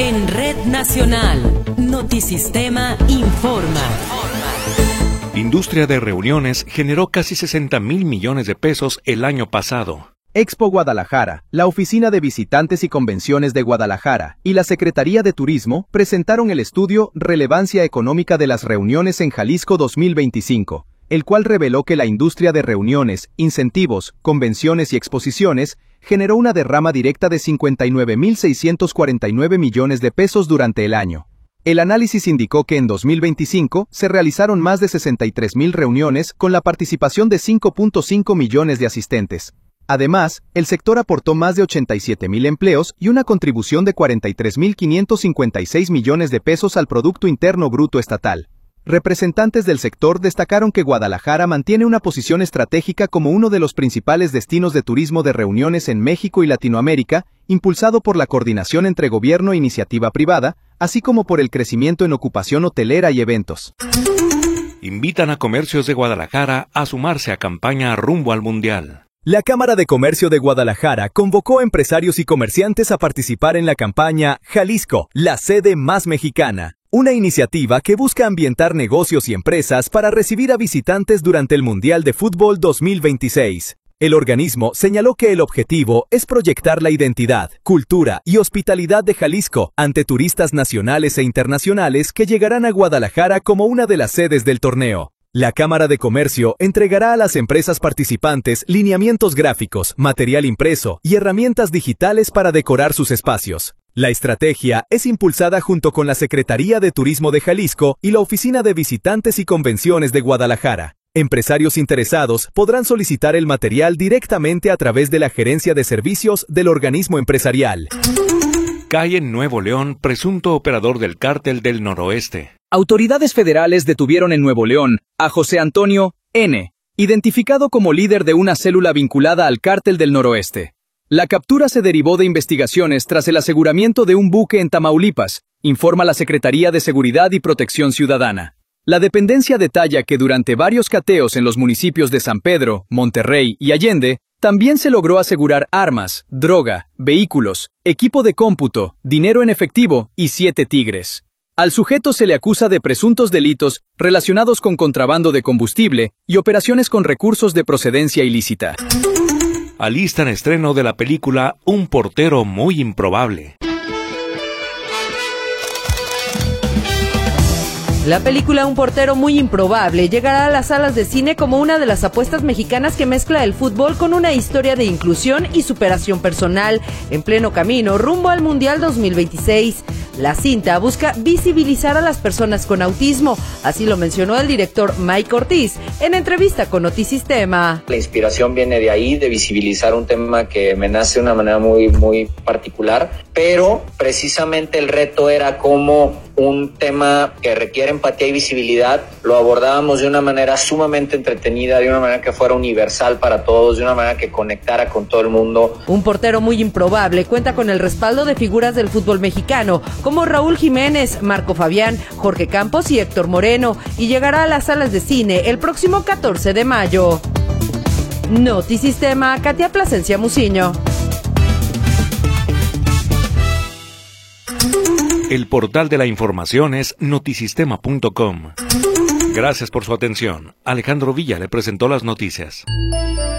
En Red Nacional, Notisistema informa. Industria de reuniones generó casi 60,000 millones de pesos el año pasado. Expo Guadalajara, la Oficina de Visitantes y Convenciones de Guadalajara y la Secretaría de Turismo presentaron el estudio Relevancia Económica de las Reuniones en Jalisco 2025, el cual reveló que la industria de reuniones, incentivos, convenciones y exposiciones generó una derrama directa de 59,649 millones de pesos durante el año. El análisis indicó que en 2025 se realizaron más de 63,000 reuniones con la participación de 5,5 millones de asistentes. Además, el sector aportó más de 87,000 empleos y una contribución de 43,556 millones de pesos al Producto Interno Bruto estatal. Representantes del sector destacaron que Guadalajara mantiene una posición estratégica como uno de los principales destinos de turismo de reuniones en México y Latinoamérica, impulsado por la coordinación entre gobierno e iniciativa privada, así como por el crecimiento en ocupación hotelera y eventos. Invitan a comercios de Guadalajara a sumarse a campaña rumbo al Mundial. La Cámara de Comercio de Guadalajara convocó a empresarios y comerciantes a participar en la campaña Jalisco, la sede más mexicana, una iniciativa que busca ambientar negocios y empresas para recibir a visitantes durante el Mundial de Fútbol 2026. El organismo señaló que el objetivo es proyectar la identidad, cultura y hospitalidad de Jalisco ante turistas nacionales e internacionales que llegarán a Guadalajara como una de las sedes del torneo. La Cámara de Comercio entregará a las empresas participantes lineamientos gráficos, material impreso y herramientas digitales para decorar sus espacios. La estrategia es impulsada junto con la Secretaría de Turismo de Jalisco y la Oficina de Visitantes y Convenciones de Guadalajara. Empresarios interesados podrán solicitar el material directamente a través de la Gerencia de Servicios del organismo empresarial. Cae en Nuevo León presunto operador del Cártel del Noroeste. Autoridades federales detuvieron en Nuevo León a José Antonio N., identificado como líder de una célula vinculada al Cártel del Noroeste. La captura se derivó de investigaciones tras el aseguramiento de un buque en Tamaulipas, informa la Secretaría de Seguridad y Protección Ciudadana. La dependencia detalla que durante varios cateos en los municipios de San Pedro, Monterrey y Allende, también se logró asegurar armas, droga, vehículos, equipo de cómputo, dinero en efectivo y 7 tigres. Al sujeto se le acusa de presuntos delitos relacionados con contrabando de combustible y operaciones con recursos de procedencia ilícita. Alistan estreno de la película Un portero muy improbable. La película Un portero muy improbable llegará a las salas de cine como una de las apuestas mexicanas que mezcla el fútbol con una historia de inclusión y superación personal en pleno camino rumbo al Mundial 2026. La cinta busca visibilizar a las personas con autismo, así lo mencionó el director Mike Ortiz en entrevista con Notisistema. La inspiración viene de ahí, de visibilizar un tema que me nace de una manera muy particular, pero precisamente el reto era como un tema que requiere empatía y visibilidad, lo abordábamos de una manera sumamente entretenida, de una manera que fuera universal para todos, de una manera que conectara con todo el mundo. Un portero muy improbable cuenta con el respaldo de figuras del fútbol mexicano, como Raúl Jiménez, Marco Fabián, Jorge Campos y Héctor Moreno, y llegará a las salas de cine el próximo 14 de mayo. Notisistema, Katia Plasencia Muciño. El portal de la información es notisistema.com. Gracias por su atención. Alejandro Villa le presentó las noticias.